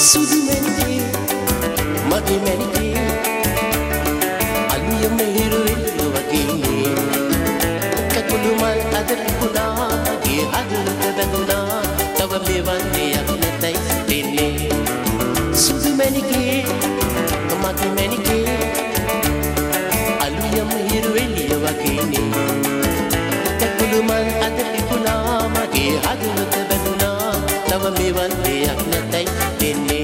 සුදු මැණිකේ මගේ මැණිකේ අලියම හිරුවෙල්ල වගේ කකුළු මල් අද පිපුණා මගේ හදවත බැඳුණා තව මෙවන් දෙයක් නැතයි සිතෙන්නේ සුදු මැණිකේ මගේ මැණිකේ අලියම හිරුවෙල්ල වගේ කකුළු මල් අද පිපුණා මගේ හදවත බැඳුණා තව මෙවන් දෙයක් නැතයි සිතෙන්නේ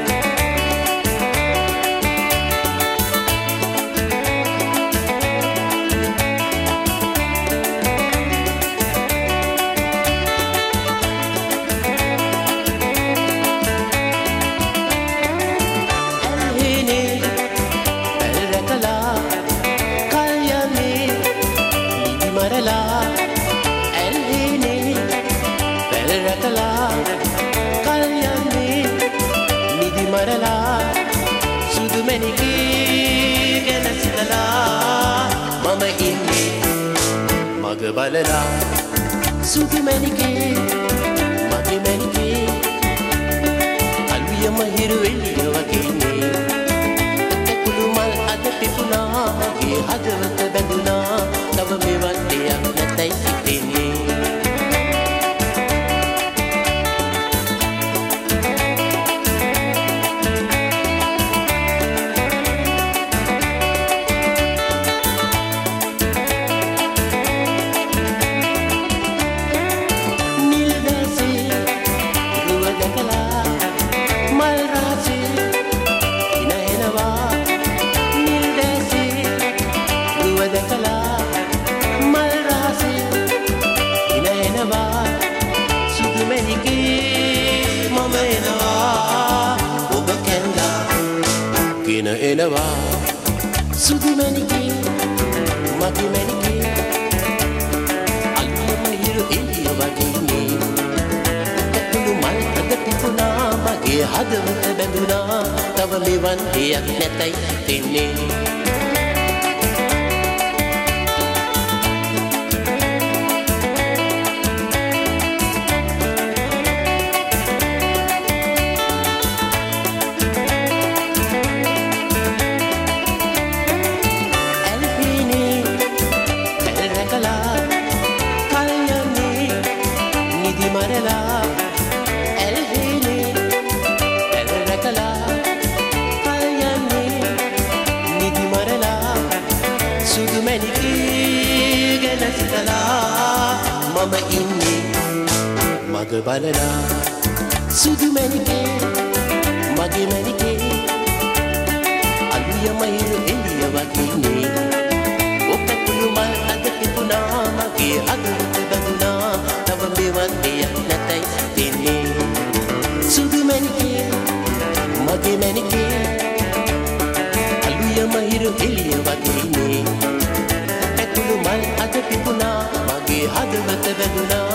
සුදු මැණිකේ ගැන සිතලා මම ඉන්නේ මග බලලා සුදු මැණිකේ මගේ මැණිකේ අලුයම හිරුවෙලිය වගේ කකුළු මල් අද පිපුණා මගේ හදවත බැඳුණා තව මෙවන් දෙයක් නැතයි සිතෙන්නේ සුදු මැණිකේ මම එනවා ඔබ කැඳා ගෙන එනවා සුදු මැණිකේ මගේ මැණිකේ අලුයම හිරු එළිය වගේ කකුළු මල් අද පිපුණා මගේ හදවත බැඳුණා තව මෙවන් දෙයක් නැතයි සිතෙන්නේ සුදු මැණිකේ ගැන සිතලා මම ඉන්නේ මග බලලා සුදු මැණිකේ මගේ මැණිකේ අලුයම හිරු එළිය වගේ ඔකකුළු මල් අද පිපුණා මගේ හදවත බැඳුණා තව මෙවන් දෙයක් නැතයි සිතෙන්නේ සුදු මැණිකේ මගේ මැණිකේ අලුයම හිරු එළිය වගේ කකුළු මල් අද පිපුණා මගේ හදවත බැඳුණා